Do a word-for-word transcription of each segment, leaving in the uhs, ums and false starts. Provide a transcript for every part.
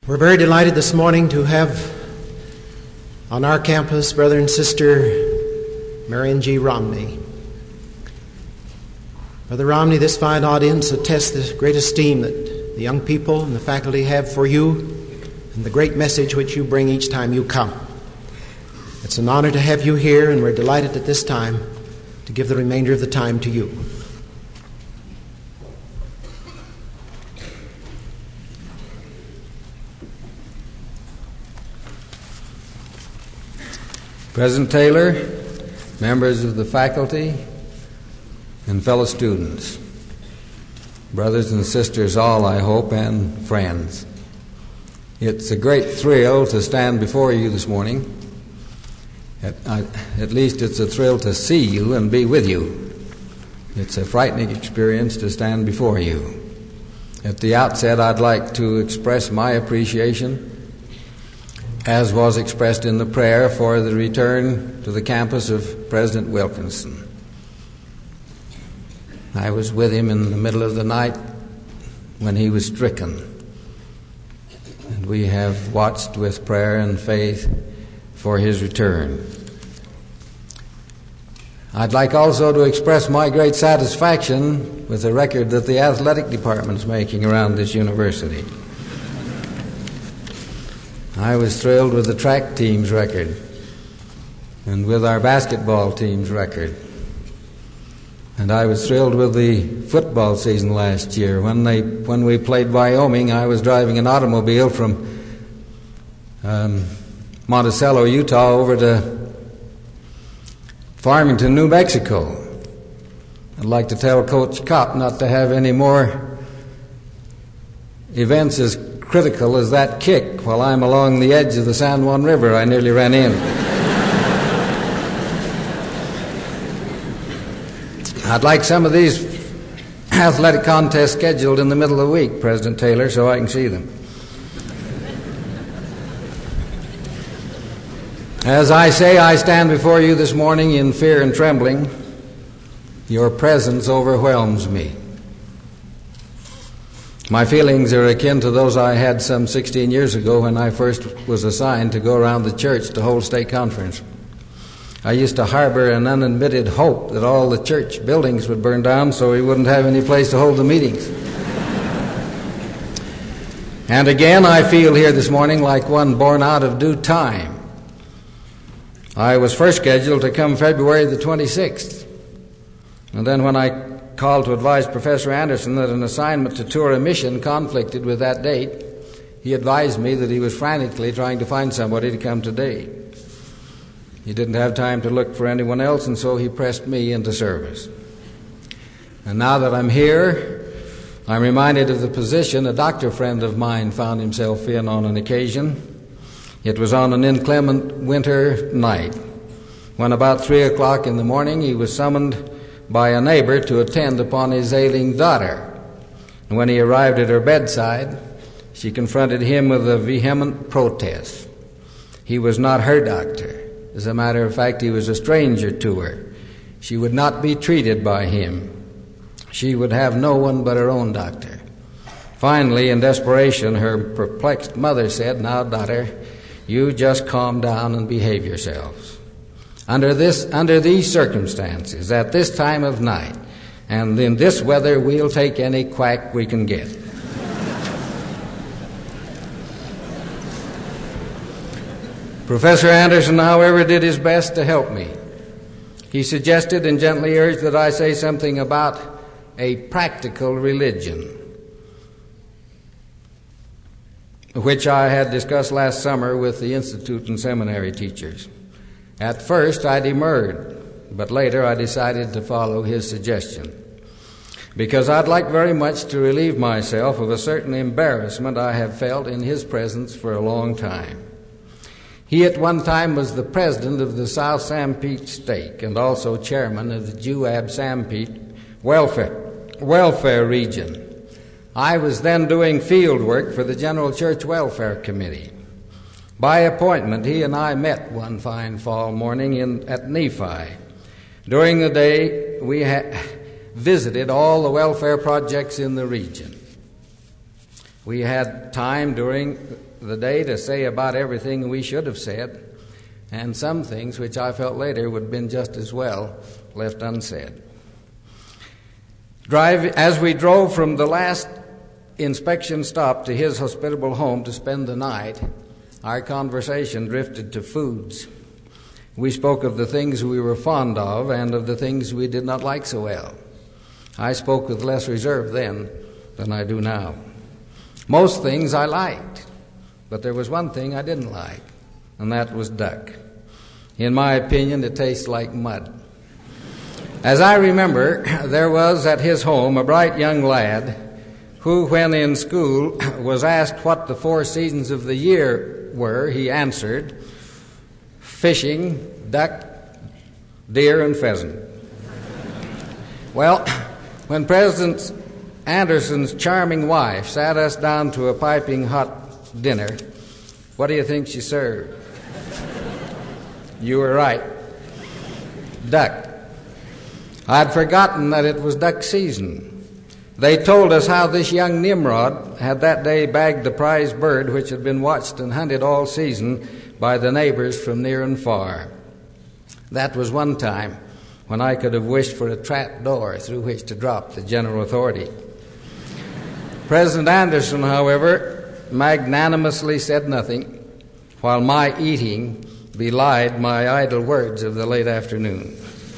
We're very delighted this morning to have on our campus Brother and Sister Marion G. Romney. Brother Romney, this fine audience attests the great esteem that the young people and the faculty have for you and the great message which you bring each time you come. It's an honor to have you here, and we're delighted at this time to give the remainder of the time to you. President Taylor, members of the faculty, and fellow students, brothers and sisters all, I hope, and friends. It's a great thrill to stand before you this morning. At, I, at least it's a thrill to see you and be with you. It's a frightening experience to stand before you. At the outset, I'd like to express my appreciation, as was expressed in the prayer, for the return to the campus of President Wilkinson. I was with him in the middle of the night when he was stricken, and we have watched with prayer and faith for his return. I'd like also to express my great satisfaction with the record that the athletic department is making around this university. I was thrilled with the track team's record and with our basketball team's record. And I was thrilled with the football season last year. When they when we played Wyoming, I was driving an automobile from um, Monticello, Utah, over to Farmington, New Mexico. I'd like to tell Coach Kopp not to have any more events as critical as that kick while I'm along the edge of the San Juan River I nearly ran in. I'd like some of these athletic contests scheduled in the middle of the week, President Taylor, so I can see them. As I say, I stand before you this morning in fear and trembling. Your presence overwhelms me. My feelings are akin to those I had some sixteen years ago when I first was assigned to go around the church to hold state conference. I used to harbor an unadmitted hope that all the church buildings would burn down so we wouldn't have any place to hold the meetings. And again, I feel here this morning like one born out of due time. I was first scheduled to come February the twenty-sixth, and then when I called to advise Professor Anderson that an assignment to tour a mission conflicted with that date, he advised me that he was frantically trying to find somebody to come today. He didn't have time to look for anyone else, and so he pressed me into service. And now that I'm here, I'm reminded of the position a doctor friend of mine found himself in on an occasion. It was on an inclement winter night, when about three o'clock in the morning he was summoned by a neighbor to attend upon his ailing daughter. And when he arrived at her bedside, she confronted him with a vehement protest. He was not her doctor. As a matter of fact, he was a stranger to her. She would not be treated by him. She would have no one but her own doctor. Finally, in desperation, her perplexed mother said, "Now, daughter, you just calm down and behave yourselves. Under this, under these circumstances, at this time of night, and in this weather, we'll take any quack we can get." Professor Anderson, however, did his best to help me. He suggested and gently urged that I say something about a practical religion, which I had discussed last summer with the institute and seminary teachers. At first, I demurred, but later I decided to follow his suggestion, because I'd like very much to relieve myself of a certain embarrassment I have felt in his presence for a long time. He at one time was the president of the South Sanpete Stake and also chairman of the Juab Sanpete Welfare, Welfare Region. I was then doing field work for the General Church Welfare Committee. By appointment, he and I met one fine fall morning in, at Nephi. During the day, we ha- visited all the welfare projects in the region. We had time during the day to say about everything we should have said, and some things which I felt later would have been just as well left unsaid. Drive, as we drove from the last inspection stop to his hospitable home to spend the night, our conversation drifted to foods. We spoke of the things we were fond of and of the things we did not like so well. I spoke with less reserve then than I do now. Most things I liked, but there was one thing I didn't like, and that was duck. In my opinion, it tastes like mud. As I remember, there was at his home a bright young lad who, when in school, was asked what the four seasons of the year were. He answered, fishing, duck, deer, and pheasant. Well, when President Anderson's charming wife sat us down to a piping hot dinner, what do you think she served? You were right. Duck. I'd forgotten that it was duck season. They told us how this young Nimrod had that day bagged the prize bird which had been watched and hunted all season by the neighbors from near and far. That was one time when I could have wished for a trap door through which to drop the general authority. President Anderson, however, magnanimously said nothing, while my eating belied my idle words of the late afternoon.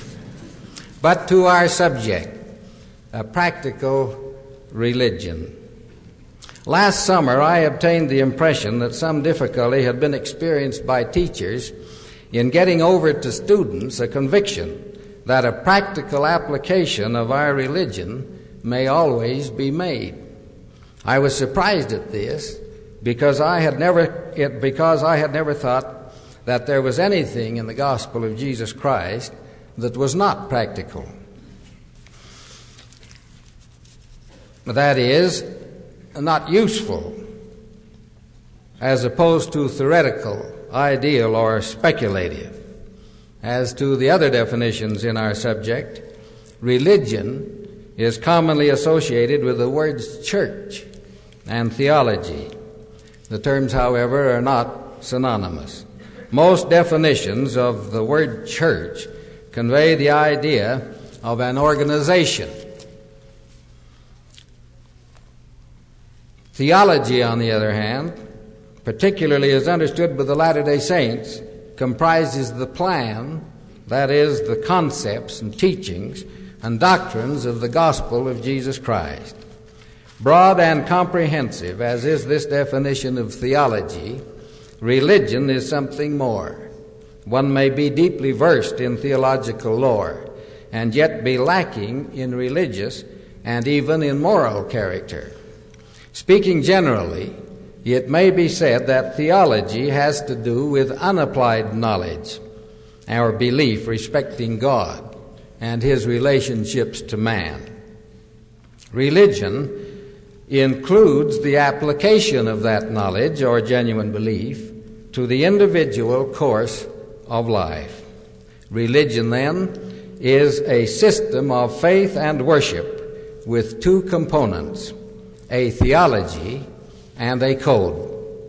But to our subject, a practical religion. Last summer, I obtained the impression that some difficulty had been experienced by teachers in getting over to students a conviction that a practical application of our religion may always be made. I was surprised at this because I had never it, because I had never thought that there was anything in the gospel of Jesus Christ that was not practical. That is, not useful, as opposed to theoretical, ideal, or speculative. As to the other definitions in our subject, religion is commonly associated with the words church and theology. The terms, however, are not synonymous. Most definitions of the word church convey the idea of an organization. Theology, on the other hand, particularly as understood by the Latter-day Saints, comprises the plan, that is, the concepts and teachings and doctrines of the gospel of Jesus Christ. Broad and comprehensive as is this definition of theology, religion is something more. One may be deeply versed in theological lore and yet be lacking in religious and even in moral character. Speaking generally, it may be said that theology has to do with unapplied knowledge, our belief respecting God and His relationships to man. Religion includes the application of that knowledge or genuine belief to the individual course of life. Religion, then, is a system of faith and worship with two components, a theology and a code,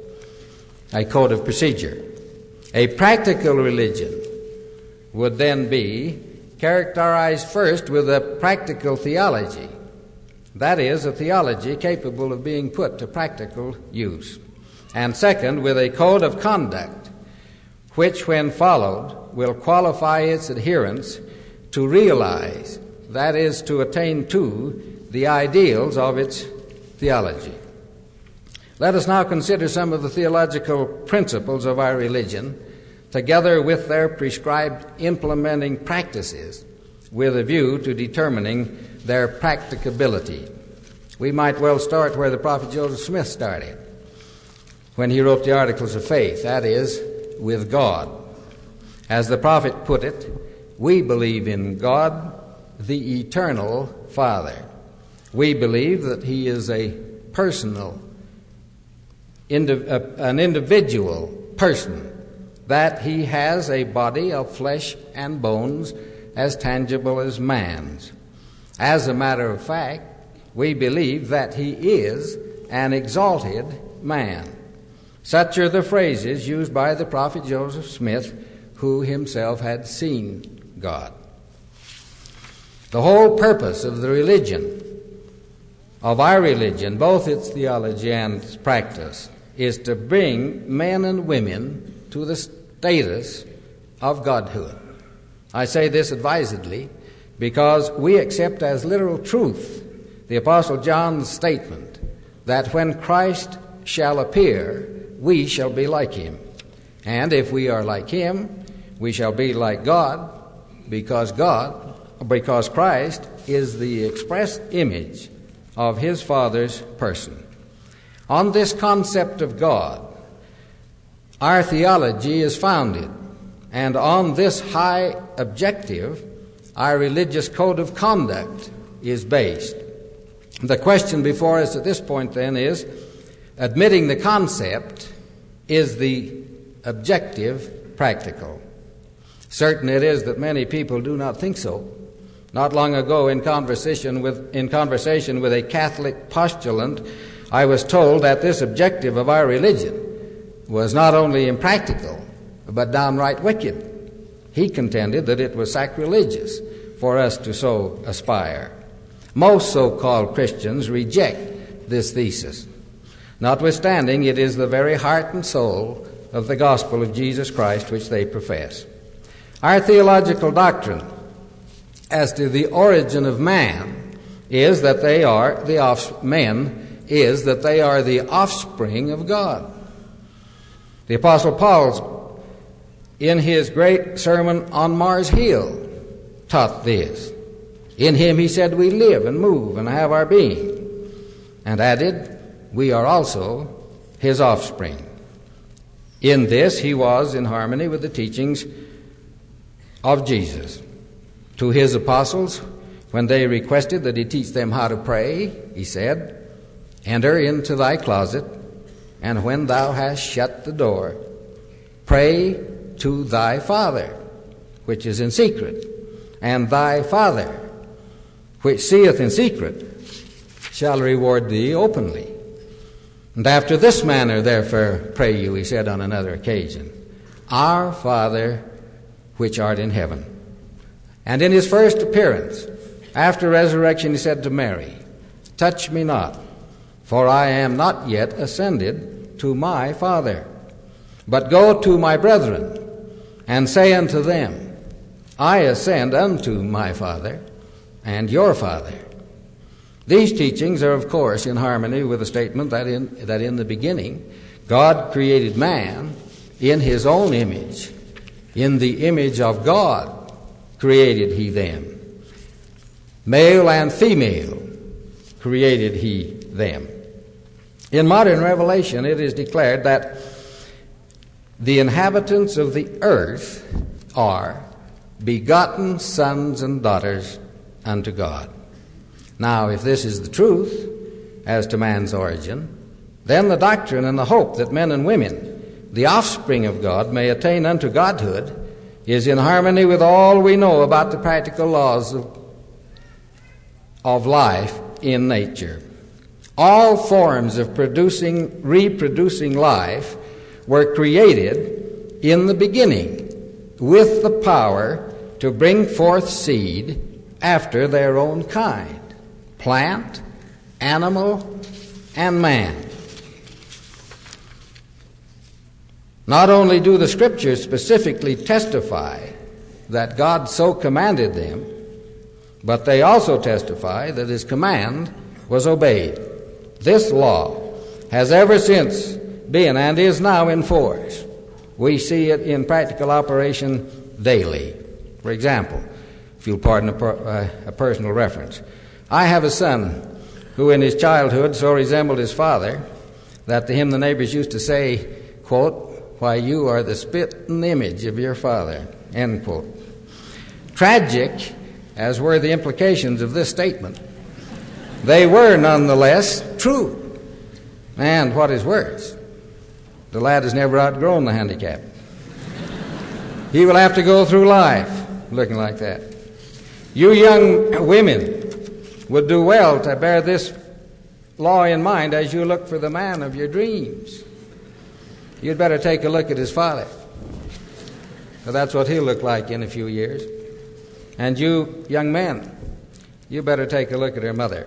a code of procedure. A practical religion would then be characterized first with a practical theology, that is, a theology capable of being put to practical use, and second, with a code of conduct, which, when followed, will qualify its adherents to realize, that is, to attain to, the ideals of its theology. Let us now consider some of the theological principles of our religion, together with their prescribed implementing practices, with a view to determining their practicability. We might well start where the prophet Joseph Smith started, when he wrote the Articles of Faith, that is, with God. As the prophet put it, we believe in God, the eternal Father. We believe that He is a personal, an individual person, that He has a body of flesh and bones as tangible as man's. As a matter of fact, we believe that He is an exalted man. Such are the phrases used by the prophet Joseph Smith, who himself had seen God. The whole purpose of the religion, of our religion, both its theology and its practice, is to bring men and women to the status of godhood. I say this advisedly because we accept as literal truth the Apostle John's statement that when Christ shall appear, we shall be like him. And if we are like him, we shall be like God, because God, because Christ is the express image of his Father's person. On this concept of God, our theology is founded, and on this high objective, our religious code of conduct is based. The question before us at this point, then, is, admitting the concept, is the objective practical? Certain it is that many people do not think so. Not long ago, in conversation with, in conversation with a Catholic postulant, I was told that this objective of our religion was not only impractical, but downright wicked. He contended that it was sacrilegious for us to so aspire. Most so-called Christians reject this thesis. Notwithstanding, it is the very heart and soul of the gospel of Jesus Christ which they profess. Our theological doctrine as to the origin of man is that they are the off- men is that they are the offspring of God. The Apostle Paul, in his great sermon on Mars Hill, taught this. In him, he said, we live and move and have our being, and added, we are also his offspring. In this, he was in harmony with the teachings of Jesus. To his apostles, when they requested that he teach them how to pray, he said, enter into thy closet, and when thou hast shut the door, pray to thy Father, which is in secret, and thy Father, which seeth in secret, shall reward thee openly. And after this manner, therefore, pray you, he said on another occasion, Our Father, which art in heaven. And in his first appearance, after resurrection, he said to Mary, touch me not, for I am not yet ascended to my Father, but go to my brethren, and say unto them, I ascend unto my Father and your Father. These teachings are, of course, in harmony with the statement that in, that in the beginning God created man in his own image. In the image of God created he them. Male and female created he them. In modern revelation, it is declared that the inhabitants of the earth are begotten sons and daughters unto God. Now, if this is the truth as to man's origin, then the doctrine and the hope that men and women, the offspring of God, may attain unto godhood is in harmony with all we know about the practical laws of, of life in nature. All forms of producing, reproducing life were created in the beginning with the power to bring forth seed after their own kind, plant, animal, and man. Not only do the Scriptures specifically testify that God so commanded them, but they also testify that his command was obeyed. This law has ever since been and is now in force. We see it in practical operation daily. For example, if you'll pardon a, per, uh, a personal reference, I have a son who in his childhood so resembled his father that to him the neighbors used to say, quote, why, you are the spitting image of your father, end quote. Tragic as were the implications of this statement, they were nonetheless true. And what is worse, the lad has never outgrown the handicap. He will have to go through life looking like that. You young women would do well to bear this law in mind as you look for the man of your dreams. you'd better take a look at his father. So that's what he'll look like in a few years. And you, young men, you better take a look at her mother.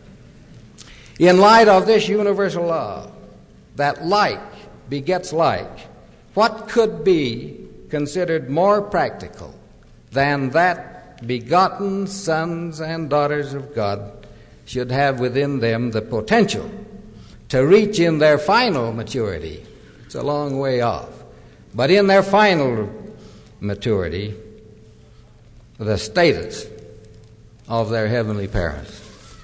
In light of this universal law, that like begets like, what could be considered more practical than that begotten sons and daughters of God should have within them the potential to reach in their final maturity? It's a long way off. But in their final maturity, the status of their heavenly parents.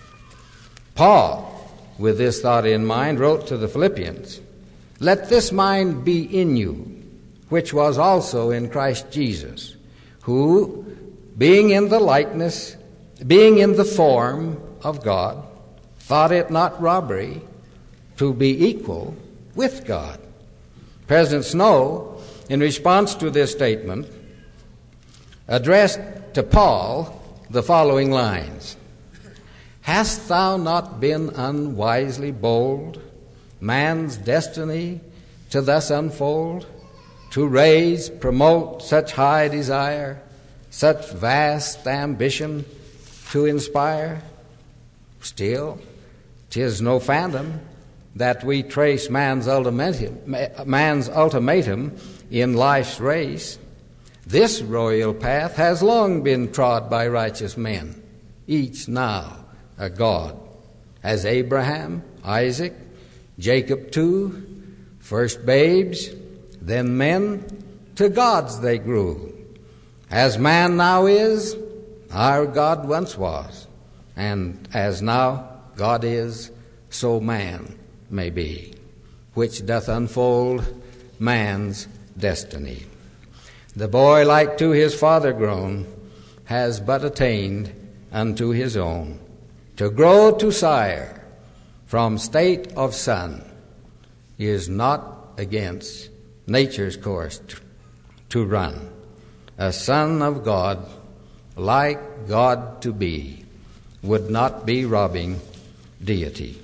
Paul, with this thought in mind, wrote to the Philippians, "Let this mind be in you, which was also in Christ Jesus, who, being in the likeness, being in the form of God, thought it not robbery to be equal with God." President Snow, in response to this statement, addressed to Paul the following lines: "Hast thou not been unwisely bold, man's destiny to thus unfold, to raise, promote such high desire, such vast ambition to inspire? Still, 'tis no phantom that we trace man's ultimatum, man's ultimatum in life's race. This royal path has long been trod by righteous men, each now a God, as Abraham, Isaac, Jacob too, first babes, then men, to gods they grew. As man now is, our God once was, and as now God is, so man may be, which doth unfold man's destiny. The boy, like to his father grown, has but attained unto his own, to grow to sire from state of son is not against nature's course to, to run. A son of God, like God to be, would not be robbing deity.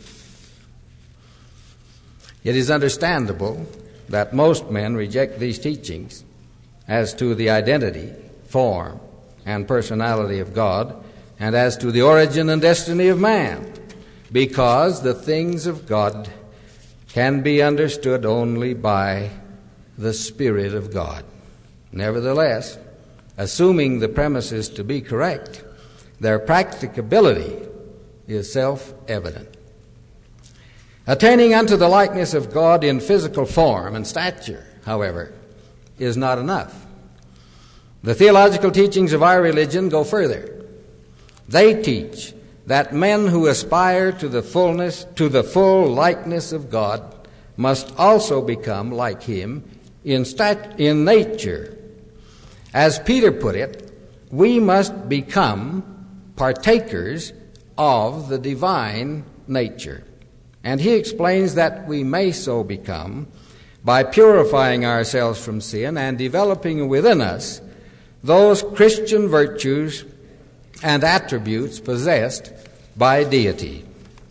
It is understandable that most men reject these teachings as to the identity, form, and personality of God, and as to the origin and destiny of man, because the things of God can be understood only by the Spirit of God. Nevertheless, assuming the premises to be correct, their practicability is self-evident. Attaining unto the likeness of God in physical form and stature, however, is not enough. The theological teachings of our religion go further. They teach that men who aspire to the fullness, to the full likeness of God, must also become like Him in stat- in nature. As Peter put it, we must become partakers of the divine nature. And he explains that we may so become by purifying ourselves from sin and developing within us those Christian virtues and attributes possessed by deity.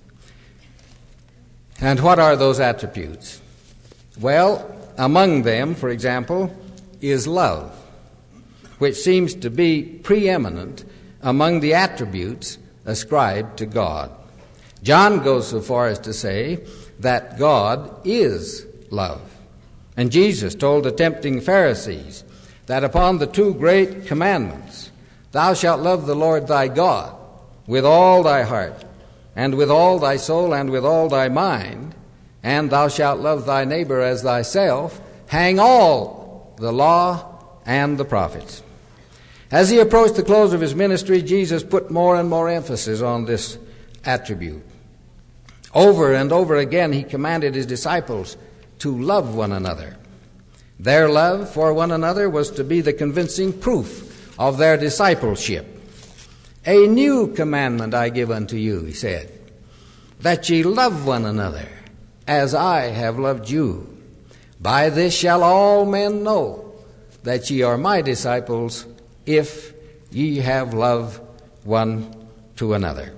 And what are those attributes? Well, among them, for example, is love, which seems to be preeminent among the attributes ascribed to God. John goes so far as to say that God is love. And Jesus told the tempting Pharisees that upon the two great commandments, thou shalt love the Lord thy God with all thy heart, and with all thy soul, and with all thy mind, and thou shalt love thy neighbor as thyself, hang all the law and the prophets. As he approached the close of his ministry, Jesus put more and more emphasis on this attribute. Over and over again, he commanded his disciples to love one another. Their love for one another was to be the convincing proof of their discipleship. A new commandment I give unto you, he said, that ye love one another as I have loved you. By this shall all men know that ye are my disciples, if ye have love one to another.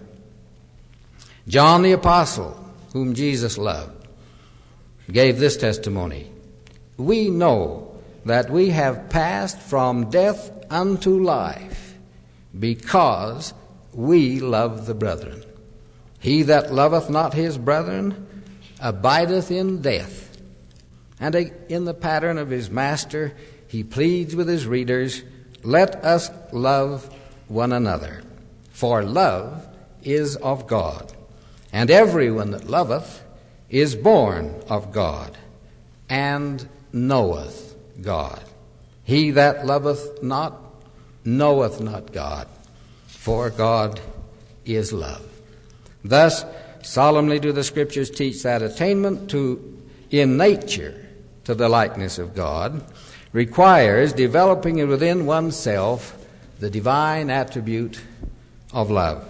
John the Apostle, whom Jesus loved, gave this testimony. we know that we have passed from death unto life, because we love the brethren. He that loveth not his brethren abideth in death. And in the pattern of his master, he pleads with his readers, let us love one another, for love is of God. And everyone that loveth is born of God, and knoweth God. He that loveth not knoweth not God, for God is love. Thus, solemnly do the Scriptures teach that attainment to, in nature, to the likeness of God requires developing within oneself the divine attribute of love.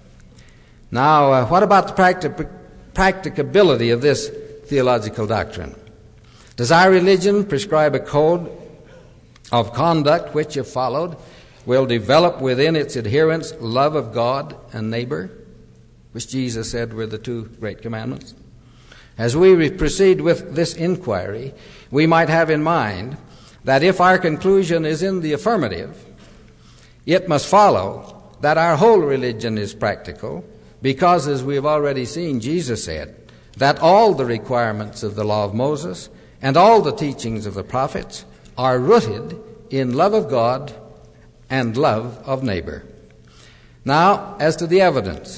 Now, uh, what about the practic- practicability of this theological doctrine? Does our religion prescribe a code of conduct which, if followed, will develop within its adherents love of God and neighbor, which Jesus said were the two great commandments? As we re- proceed with this inquiry, we might have in mind that if our conclusion is in the affirmative, it must follow that our whole religion is practical, because, as we have already seen, Jesus said that all the requirements of the law of Moses and all the teachings of the prophets are rooted in love of God and love of neighbor. Now, as to the evidence,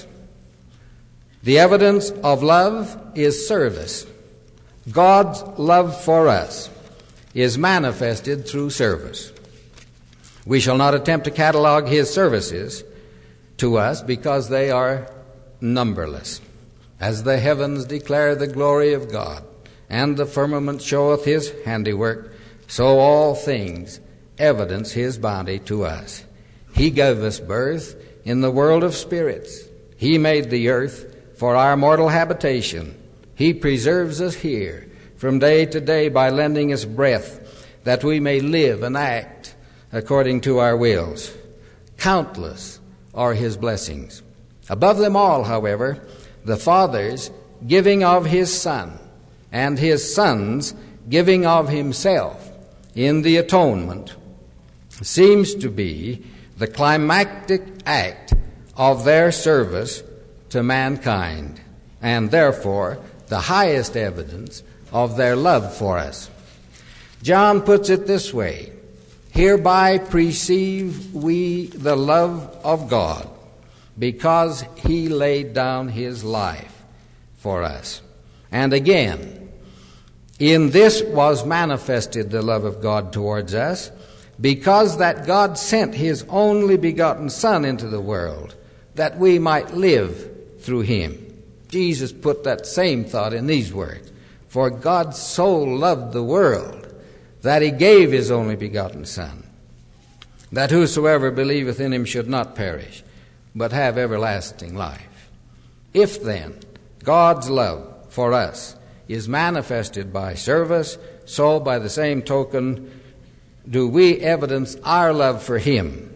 the evidence of love is service. God's love for us is manifested through service. We shall not attempt to catalog his services to us, because they are numberless. As the heavens declare the glory of God, and the firmament showeth his handiwork, so all things evidence his bounty to us. He gave us birth in the world of spirits. He made the earth for our mortal habitation. He preserves us here from day to day by lending us breath, that we may live and act according to our wills. Countless are his blessings. Above them all, however, the Father's giving of his Son, and his Son's giving of himself in the atonement, seems to be the climactic act of their service to mankind, and therefore the highest evidence of their love for us. John puts it this way: hereby perceive we the love of God, because he laid down his life for us. And again, in this was manifested the love of God towards us, because that God sent his only begotten Son into the world, that we might live through him. Jesus put that same thought in these words: for God so loved the world that he gave his only begotten Son, that whosoever believeth in him should not perish, but have everlasting life. If then God's love for us is manifested by service, so by the same token do we evidence our love for him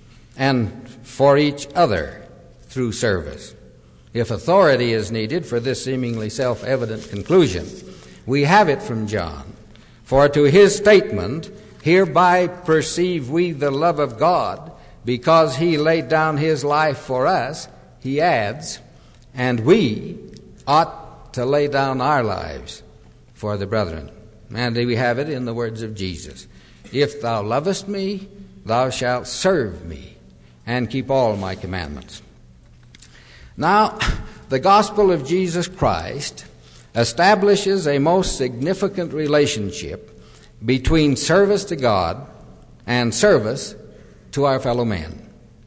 and for each other through service. If authority is needed for this seemingly self-evident conclusion, we have it from John. For to his statement, hereby perceive we the love of God, because he laid down his life for us, he adds, and we ought to lay down our lives for the brethren. And we have it in the words of Jesus: if thou lovest me, thou shalt serve me, and keep all my commandments. Now, the gospel of Jesus Christ establishes a most significant relationship between service to God and service to our fellow men.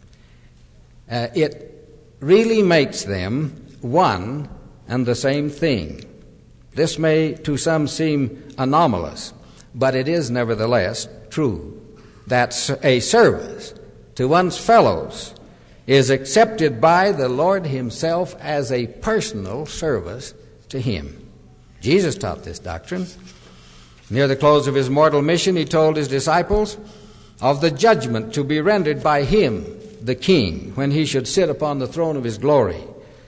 Uh, it really makes them one and the same thing. This may to some seem anomalous, but it is nevertheless true that a service to one's fellows is accepted by the Lord himself as a personal service to him. Jesus taught this doctrine. Near the close of his mortal mission, he told his disciples of the judgment to be rendered by him, the King, when he should sit upon the throne of his glory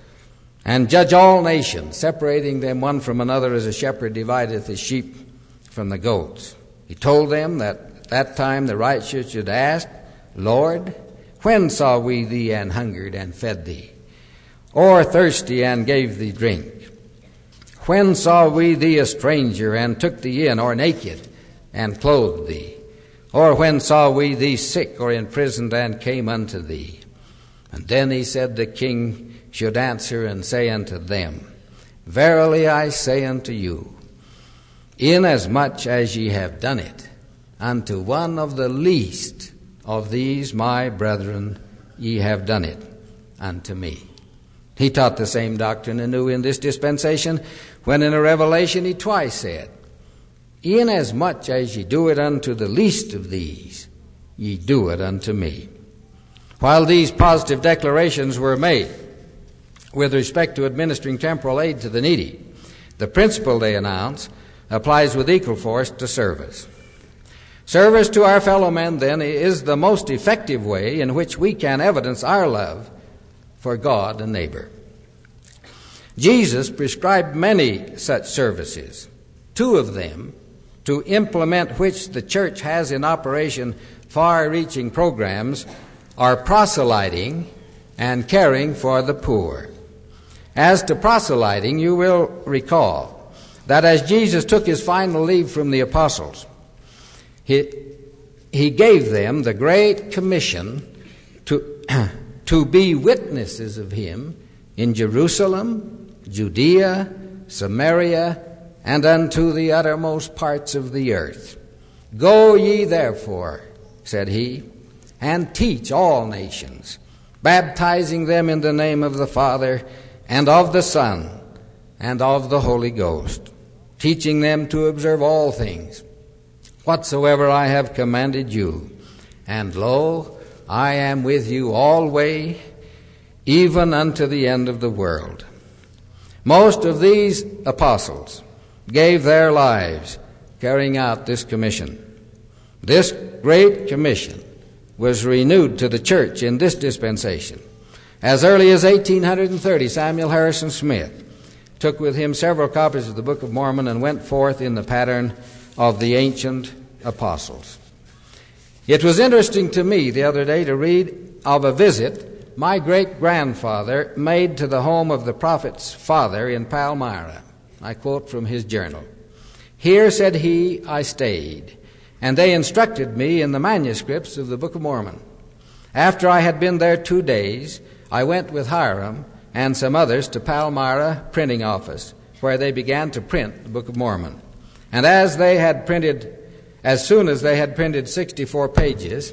and judge all nations, separating them one from another as a shepherd divideth his sheep from the goats. He told them that at that time the righteous should ask, Lord, when saw we thee and hungered and fed thee, or thirsty and gave thee drink? When saw we thee a stranger and took thee in, or naked and clothed thee? Or when saw we thee sick or imprisoned and came unto thee? And then he said, the king should answer and say unto them, Verily I say unto you, inasmuch as ye have done it unto one of the least of these my brethren, ye have done it unto me. He taught the same doctrine anew in this dispensation, when in a revelation he twice said, Inasmuch as ye do it unto the least of these, ye do it unto me. While these positive declarations were made with respect to administering temporal aid to the needy, the principle they announce applies with equal force to service. Service to our fellow men, then, is the most effective way in which we can evidence our love for God and neighbor. Jesus prescribed many such services, two of them to implement which the church has in operation far-reaching programs are proselyting and caring for the poor. As to proselyting, you will recall that as Jesus took his final leave from the apostles, he, he gave them the great commission to, to be witnesses of him in Jerusalem, Judea, Samaria, and unto the uttermost parts of the earth. Go ye therefore, said he, and teach all nations, baptizing them in the name of the Father, and of the Son, and of the Holy Ghost, teaching them to observe all things, whatsoever I have commanded you. And lo, I am with you alway, even unto the end of the world. Most of these apostles gave their lives carrying out this commission. This great commission was renewed to the church in this dispensation. As early as eighteen thirty, Samuel Harrison Smith took with him several copies of the Book of Mormon and went forth in the pattern of the ancient apostles. It was interesting to me the other day to read of a visit my great-grandfather made to the home of the prophet's father in Palmyra. I quote from his journal. Here, said he, I stayed, and they instructed me in the manuscripts of the Book of Mormon. After I had been there two days, I went with Hiram and some others to Palmyra printing office, where they began to print the Book of Mormon. And as they had printed, as soon as they had printed sixty-four pages,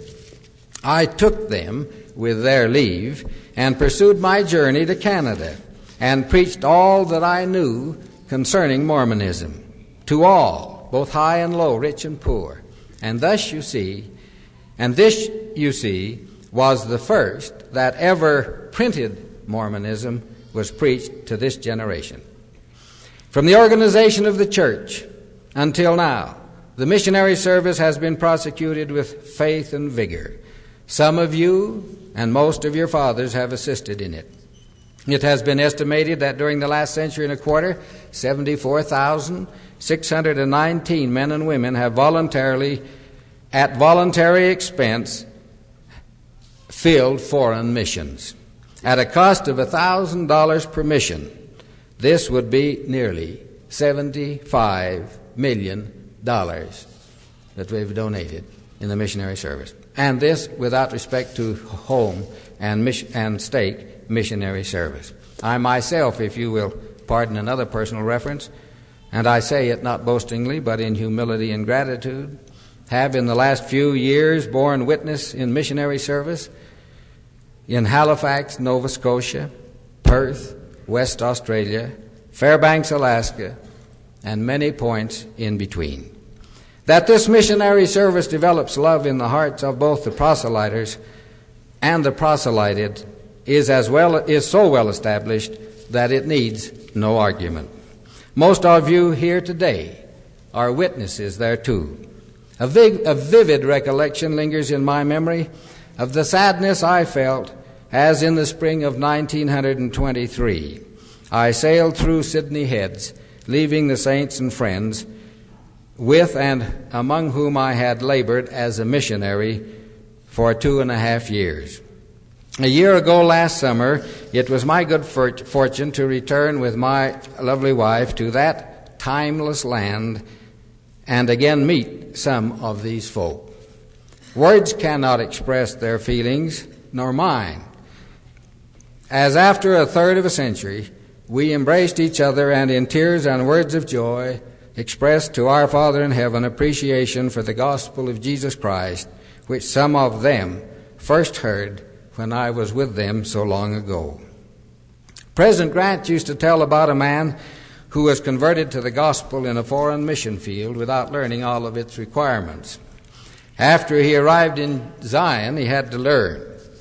I took them with their leave and pursued my journey to Canada and preached all that I knew concerning Mormonism to all, both high and low, rich and poor. And thus you see, and this you see, was the first that ever printed Mormonism was preached to this generation. From the organization of the church until now, the missionary service has been prosecuted with faith and vigor. Some of you and most of your fathers have assisted in it. It has been estimated that during the last century and a quarter, seventy-four thousand six hundred nineteen men and women have voluntarily, at voluntary expense, filled foreign missions. At a cost of one thousand dollars per mission, this would be nearly seventy-five million dollars that we've donated in the missionary service. And this without respect to home and, mission, and state missionary service. I myself, if you will pardon another personal reference, and I say it not boastingly but in humility and gratitude, have in the last few years borne witness in missionary service in Halifax, Nova Scotia, Perth, West Australia, Fairbanks, Alaska, and many points in between. That this missionary service develops love in the hearts of both the proselyters and the proselyted is as well is so well established that it needs no argument. Most of you here today are witnesses thereto. A, vig, a vivid recollection lingers in my memory of the sadness I felt as in the spring of nineteen twenty-three, I sailed through Sydney Heads, leaving the saints and friends with and among whom I had labored as a missionary for two and a half years. A year ago last summer, it was my good fortune to return with my lovely wife to that timeless land and again meet some of these folk. Words cannot express their feelings, nor mine, as after a third of a century, we embraced each other and in tears and words of joy expressed to our Father in heaven appreciation for the gospel of Jesus Christ, which some of them first heard when I was with them so long ago. President Grant used to tell about a man who was converted to the gospel in a foreign mission field without learning all of its requirements. After he arrived in Zion, he had to learn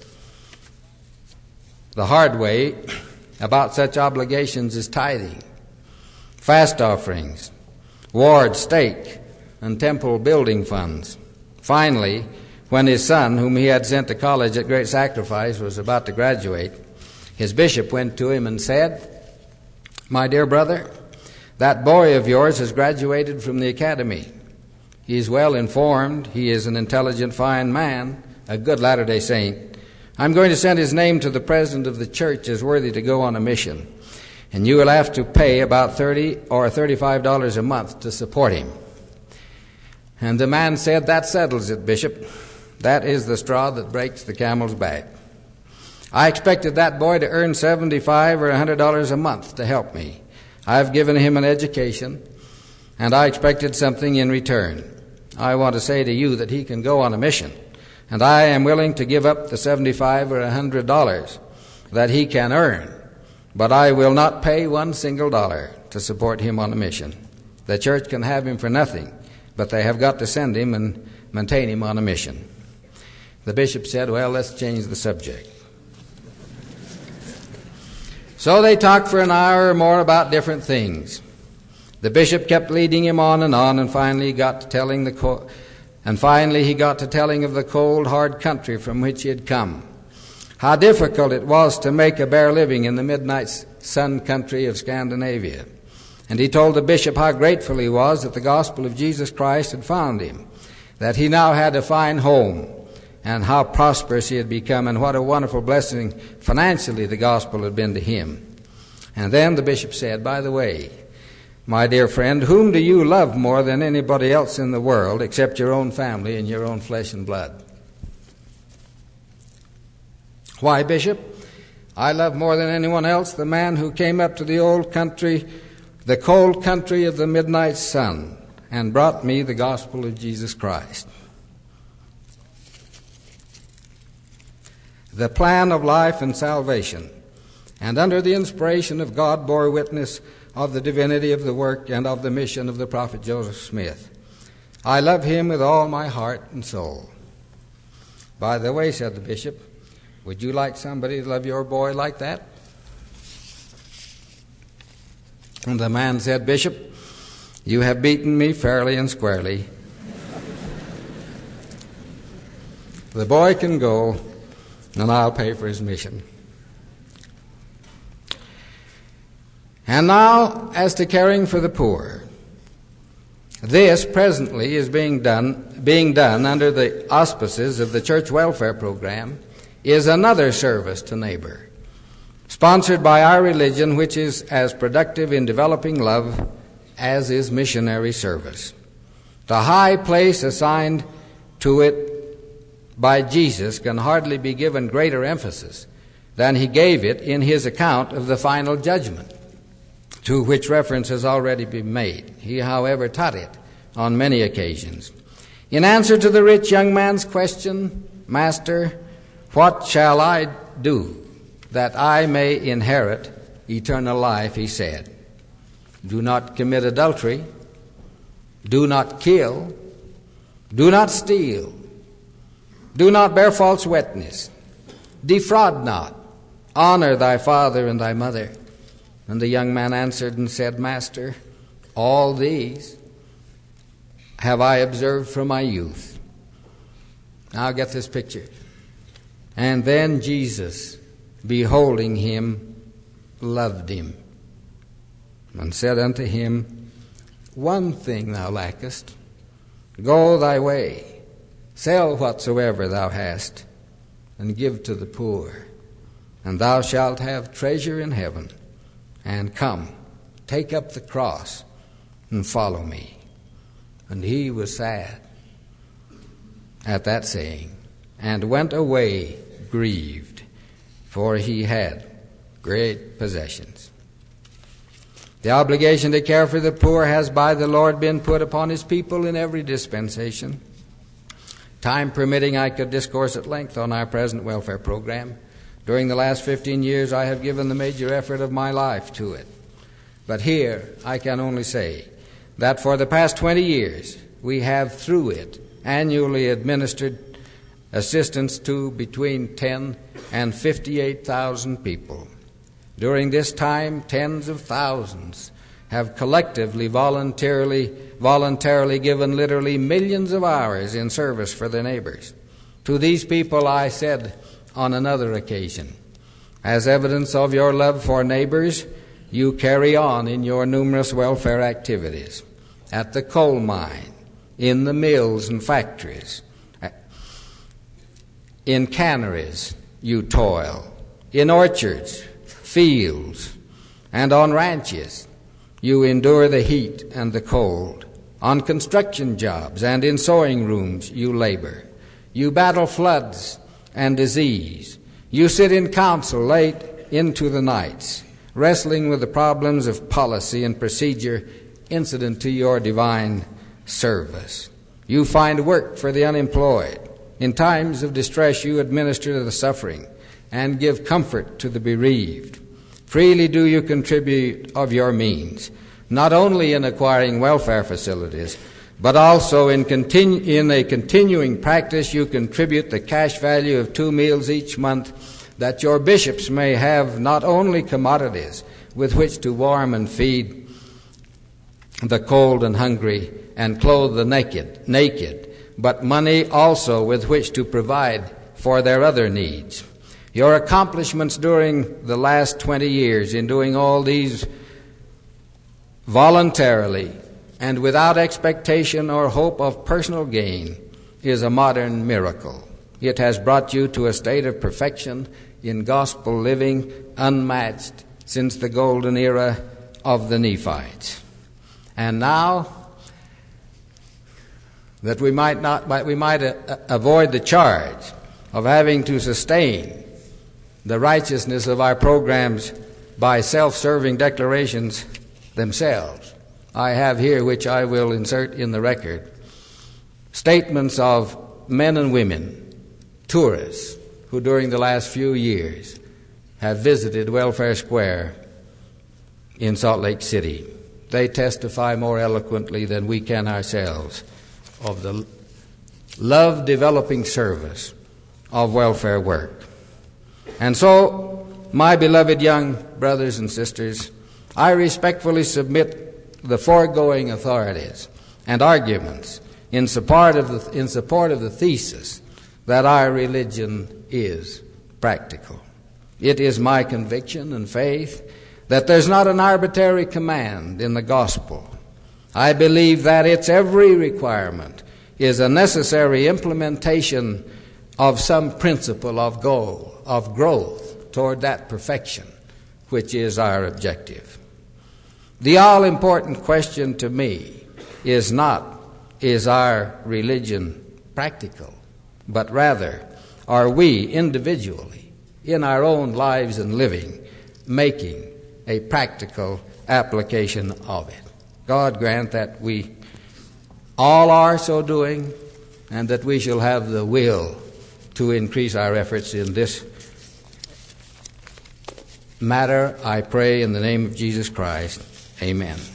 the hard way about such obligations as tithing, fast offerings, ward, stake, and temple building funds. Finally, when his son, whom he had sent to college at great sacrifice, was about to graduate, his bishop went to him and said, "My dear brother, that boy of yours has graduated from the academy. He is well informed. He is an intelligent, fine man, a good Latter-day Saint. I'm going to send his name to the president of the church as worthy to go on a mission, and you will have to pay about thirty or thirty-five dollars a month to support him." And the man said, "That settles it, Bishop. That is the straw that breaks the camel's back. I expected that boy to earn seventy-five or one hundred dollars a month to help me. I've given him an education, and I expected something in return. I want to say to you that he can go on a mission, and I am willing to give up the seventy-five or one hundred dollars that he can earn, but I will not pay one single dollar to support him on a mission. The church can have him for nothing, but they have got to send him and maintain him on a mission." The bishop said, "Well, let's change the subject." So they talked for an hour or more about different things. The bishop kept leading him on and on, and finally he got to telling the co- and finally he got to telling of the cold, hard country from which he had come. How difficult it was to make a bare living in the midnight sun country of Scandinavia. And he told the bishop how grateful he was that the gospel of Jesus Christ had found him, that he now had a fine home, and how prosperous he had become, and what a wonderful blessing financially the gospel had been to him. And then the bishop said, "By the way, my dear friend, whom do you love more than anybody else in the world except your own family and your own flesh and blood?" "Why, Bishop, I love more than anyone else the man who came up to the old country, the cold country of the midnight sun, and brought me the gospel of Jesus Christ." The plan of life and salvation, and under the inspiration of God, bore witness of the divinity of the work and of the mission of the prophet Joseph Smith. I love him with all my heart and soul. "By the way," said the bishop, "would you like somebody to love your boy like that?" And the man said, "Bishop, you have beaten me fairly and squarely. The boy can go, and I'll pay for his mission." And now, as to caring for the poor, this presently is being done, being done under the auspices of the Church Welfare Program, is another service to neighbor, sponsored by our religion, which is as productive in developing love as is missionary service. The high place assigned to it by Jesus can hardly be given greater emphasis than he gave it in his account of the final judgment, to which reference has already been made. He, however, taught it on many occasions. In answer to the rich young man's question, "Master, what shall I do that I may inherit eternal life?" he said, "Do not commit adultery, do not kill, do not steal, do not bear false witness, defraud not, honor thy father and thy mother." And the young man answered and said, "Master, all these have I observed from my youth." Now get this picture. "And then Jesus, beholding him, loved him, and said unto him, one thing thou lackest. Go thy way, sell whatsoever thou hast, and give to the poor, and thou shalt have treasure in heaven. And come, take up the cross, and follow me. And he was sad at that saying, and went away grieved, for he had great possessions. The obligation to care for the poor has by the Lord been put upon his people in every dispensation. Time permitting, I could discourse at length on our present welfare program. During the last fifteen years, I have given the major effort of my life to it. But here, I can only say that for the past twenty years, we have, through it, annually administered assistance to between ten and fifty-eight thousand people. During this time, tens of thousands have collectively voluntarily voluntarily given literally millions of hours in service for their neighbors. To these people I said on another occasion, as evidence of your love for neighbors, you carry on in your numerous welfare activities. At the coal mine, in the mills and factories, in canneries you toil, in orchards, fields, and on ranches you endure the heat and the cold. On construction jobs and in sewing rooms you labor. You battle floods and disease. You sit in council late into the nights, wrestling with the problems of policy and procedure incident to your divine service. You find work for the unemployed. In times of distress you administer to the suffering and give comfort to the bereaved. Freely do you contribute of your means, not only in acquiring welfare facilities, but also in, continu- in a continuing practice you contribute the cash value of two meals each month, that your bishops may have not only commodities with which to warm and feed the cold and hungry and clothe the naked, naked, but money also with which to provide for their other needs. Your accomplishments during the last twenty years in doing all these voluntarily and without expectation or hope of personal gain is a modern miracle. It has brought you to a state of perfection in gospel living unmatched since the golden era of the Nephites. And now that we might not, we might avoid the charge of having to sustain the righteousness of our programs by self-serving declarations themselves, I have here, which I will insert in the record, statements of men and women, tourists, who during the last few years have visited Welfare Square in Salt Lake City. They testify more eloquently than we can ourselves of the love-developing service of welfare work. And so, my beloved young brothers and sisters, I respectfully submit the foregoing authorities and arguments in support of the, in support of the thesis that our religion is practical. It is my conviction and faith that there's not an arbitrary command in the gospel. I believe that its every requirement is a necessary implementation of some principle of goal, of growth toward that perfection, which is our objective. The all-important question to me is not, is our religion practical, but rather, are we individually, in our own lives and living, making a practical application of it? God grant that we all are so doing, and that we shall have the will to increase our efforts in this matter. I pray in the name of Jesus Christ. Amen.